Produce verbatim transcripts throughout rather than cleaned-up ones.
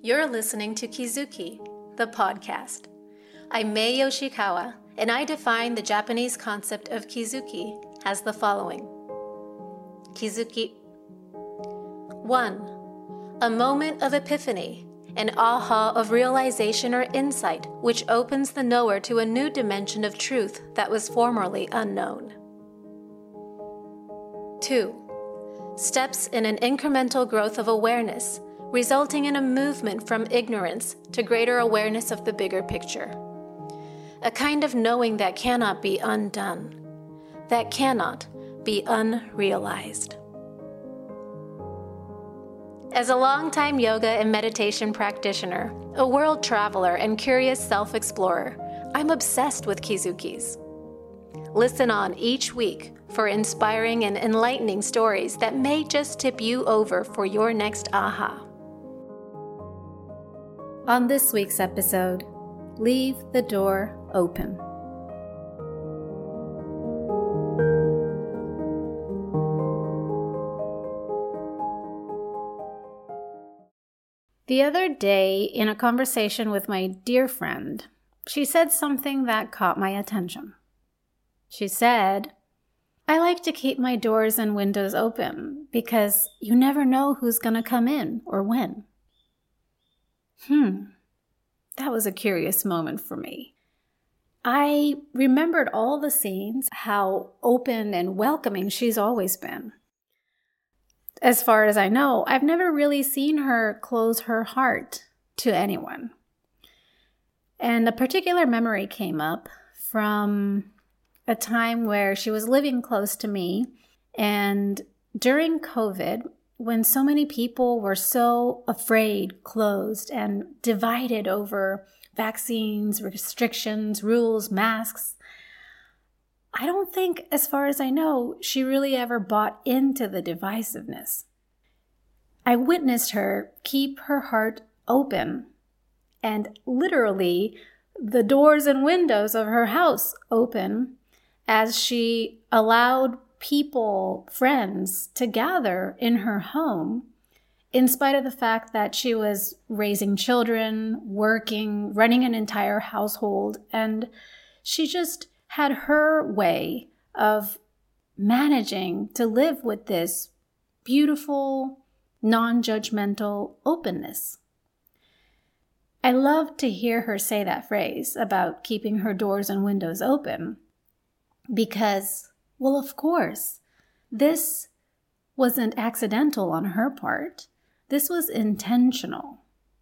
You're listening to Kizuki, the podcast. I'm Mei Yoshikawa, and I define the Japanese concept of Kizuki as the following. Kizuki. one. A moment of epiphany, an aha of realization or insight which opens the knower to a new dimension of truth that was formerly unknown. two. Steps in an incremental growth of awareness, resulting in a movement from ignorance to greater awareness of the bigger picture. A kind of knowing that cannot be undone, that cannot be unrealized. As a longtime yoga and meditation practitioner, a world traveler, and curious self-explorer, I'm obsessed with Kizukis. Listen on each week for inspiring and enlightening stories that may just tip you over for your next aha. On this week's episode, leave the door open. The other day, in a conversation with my dear friend, she said something that caught my attention. She said, "I like to keep my doors and windows open because you never know who's going to come in or when." Hmm, that was a curious moment for me. I remembered all the scenes, how open and welcoming she's always been. As far as I know, I've never really seen her close her heart to anyone. And a particular memory came up from a time where she was living close to me, and during COVID, when so many people were so afraid, closed, and divided over vaccines, restrictions, rules, masks, I don't think, as far as I know, she really ever bought into the divisiveness. I witnessed her keep her heart open, and literally the doors and windows of her house open as she allowed people, friends, to gather in her home, in spite of the fact that she was raising children, working, running an entire household, and she just had her way of managing to live with this beautiful, non-judgmental openness. I loved to hear her say that phrase about keeping her doors and windows open because, well, of course, this wasn't accidental on her part. This was intentional.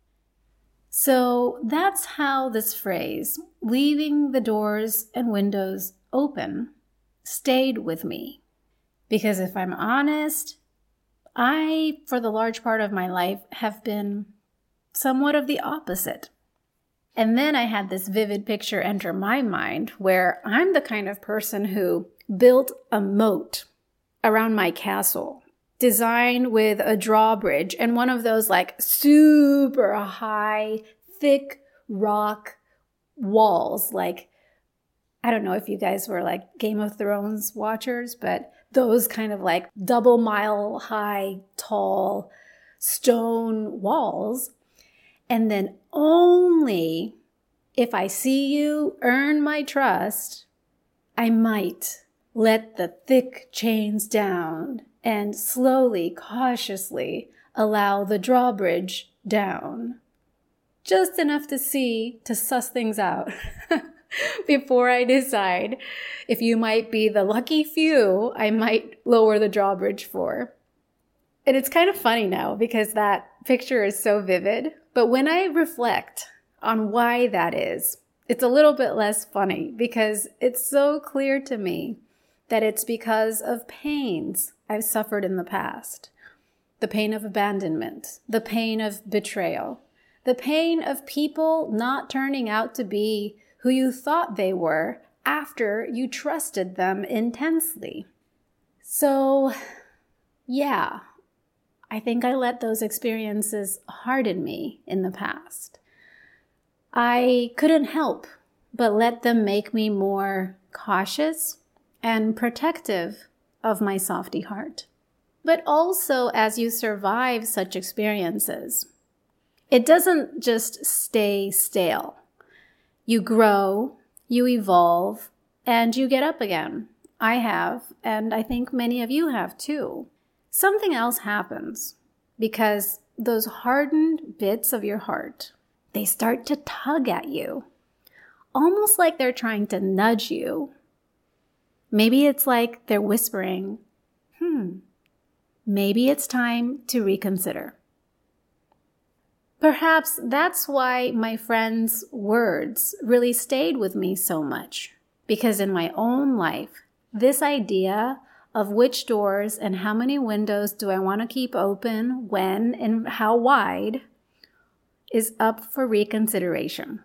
So that's how this phrase, leaving the doors and windows open, stayed with me. Because if I'm honest, I, for the large part of my life, have been somewhat of the opposite. And then I had this vivid picture enter my mind where I'm the kind of person who built a moat around my castle, designed with a drawbridge and one of those like super high, thick rock walls. Like, I don't know if you guys were like Game of Thrones watchers, but those kind of like double mile high, tall stone walls. And then only if I see you earn my trust, I might let the thick chains down and slowly, cautiously allow the drawbridge down. Just enough to see, to suss things out before I decide if you might be the lucky few I might lower the drawbridge for. And it's kind of funny now because that picture is so vivid. But when I reflect on why that is, it's a little bit less funny because it's so clear to me that it's because of pains I've suffered in the past. The pain of abandonment, the pain of betrayal, the pain of people not turning out to be who you thought they were after you trusted them intensely. So, yeah, I think I let those experiences harden me in the past. I couldn't help but let them make me more cautious and protective of my softy heart. But also, as you survive such experiences, It doesn't just stay stale. You grow, you evolve, and you get up again. I have, and I think many of you have too. Something else happens because those hardened bits of your heart, they start to tug at you, almost like they're trying to nudge you. Maybe it's like they're whispering, hmm, maybe it's time to reconsider. Perhaps that's why my friend's words really stayed with me so much, because in my own life, this idea of which doors and how many windows do I want to keep open, when, and how wide is up for reconsideration.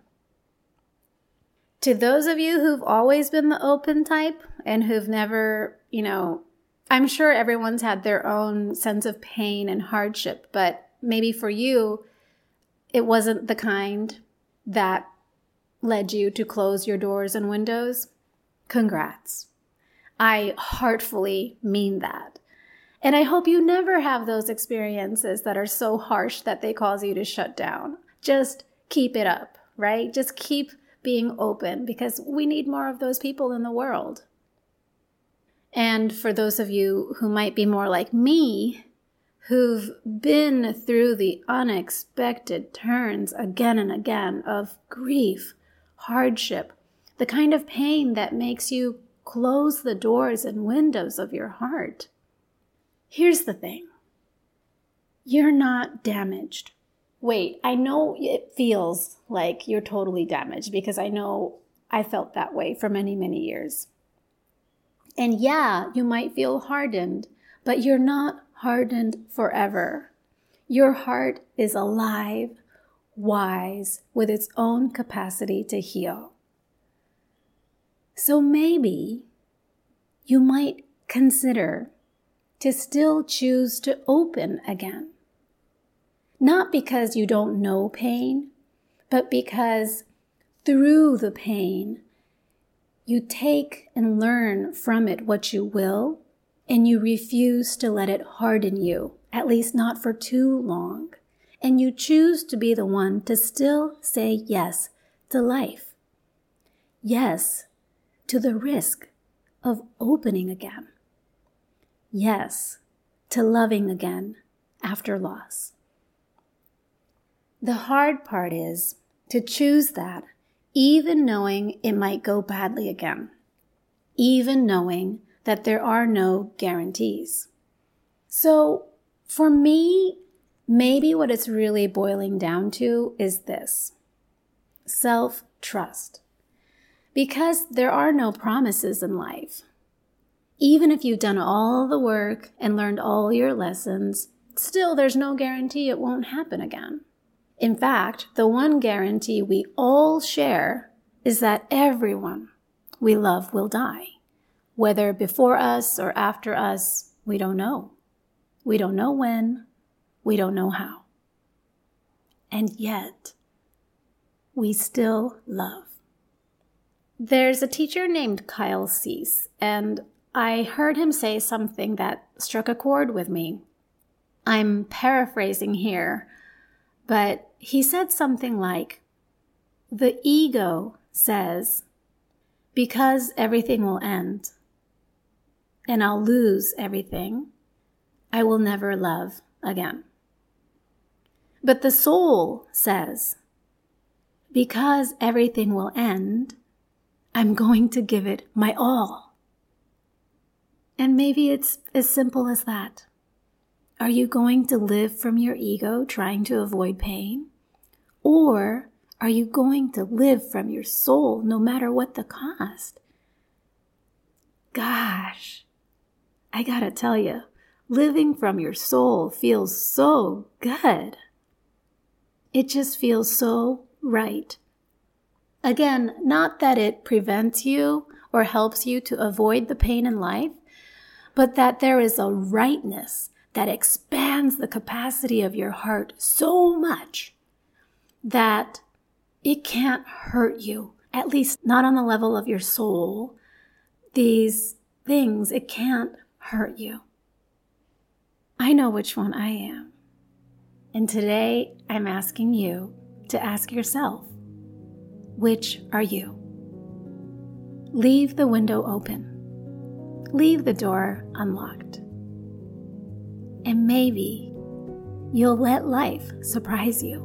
To those of you who've always been the open type and who've never, you know, I'm sure everyone's had their own sense of pain and hardship, but maybe for you, it wasn't the kind that led you to close your doors and windows. Congrats. I heartfully mean that. And I hope you never have those experiences that are so harsh that they cause you to shut down. Just keep it up, right? Just keep being open, because we need more of those people in the world. And for those of you who might be more like me, who've been through the unexpected turns again and again of grief, hardship, the kind of pain that makes you close the doors and windows of your heart. Here's the thing. You're not damaged. Wait, I know it feels like you're totally damaged, because I know I felt that way for many, many years. And yeah, you might feel hardened, but you're not hardened forever. Your heart is alive, wise, with its own capacity to heal. So maybe you might consider to still choose to open again. Not because you don't know pain, but because through the pain, you take and learn from it what you will, and you refuse to let it harden you, at least not for too long. And you choose to be the one to still say yes to life. Yes to the risk of opening again. Yes to loving again after loss. The hard part is to choose that, even knowing it might go badly again, even knowing that there are no guarantees. So for me, maybe what it's really boiling down to is this: self-trust. Because there are no promises in life. Even if you've done all the work and learned all your lessons, still there's no guarantee it won't happen again. In fact, the one guarantee we all share is that everyone we love will die. Whether before us or after us, we don't know. We don't know when. We don't know how. And yet, we still love. There's a teacher named Kyle Cease, and I heard him say something that struck a chord with me. I'm paraphrasing here, but he said something like, the ego says, because everything will end, and I'll lose everything, I will never love again. But the soul says, because everything will end, I'm going to give it my all. And maybe it's as simple as that. Are you going to live from your ego trying to avoid pain? Or are you going to live from your soul no matter what the cost? Gosh, I gotta tell you, living from your soul feels so good. It just feels so right. Again, not that it prevents you or helps you to avoid the pain in life, but that there is a rightness that expands the capacity of your heart so much that it can't hurt you, at least not on the level of your soul. These things, it can't hurt you. I know which one I am. And today I'm asking you to ask yourself, which are you? Leave the window open. Leave the door unlocked. And maybe you'll let life surprise you.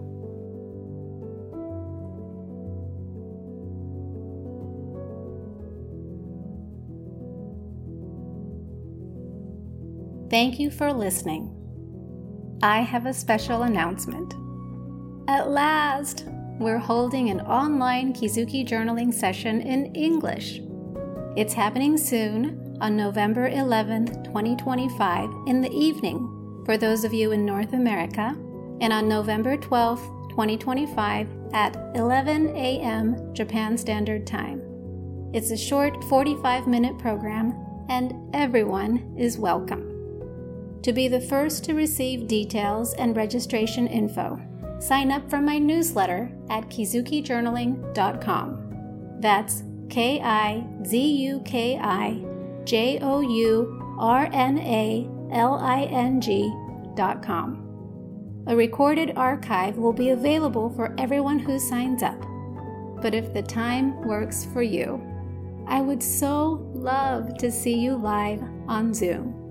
Thank you for listening. I have a special announcement. At last, we're holding an online Kizuki journaling session in English. It's happening soon on November eleventh, twenty twenty-five in the evening for those of you in North America, and on November twelfth, twenty twenty-five at eleven a.m. Japan Standard Time. It's a short forty-five minute program and everyone is welcome. To be the first to receive details and registration info, sign up for my newsletter at kizuki journaling dot com. That's K I Z U K I J O U R N A L I N G dot com. A recorded archive will be available for everyone who signs up. But if the time works for you, I would so love to see you live on Zoom.